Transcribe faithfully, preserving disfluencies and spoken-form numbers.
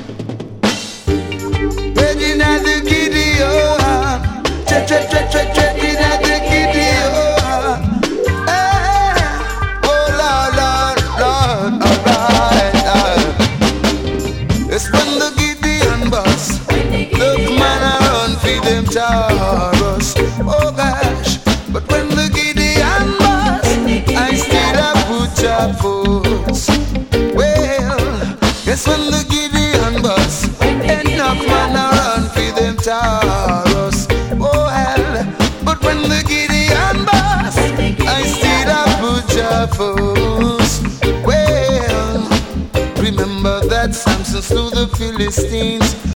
Treading at the Gideon, tre tre tre tre treading at the Gideon. Hey, oh Lord, Lord, Lord, alright. Uh. It's when the Gideon bus, look man around feed them Taurus. Oh gosh, but when the Gideon bus, I still have put your force. Well, guess when the Gideon bus, enough man around for them Taurus. Oh hell, but when the Gideon bus, I still have put your force. Well, remember that Samson slew the Philistines.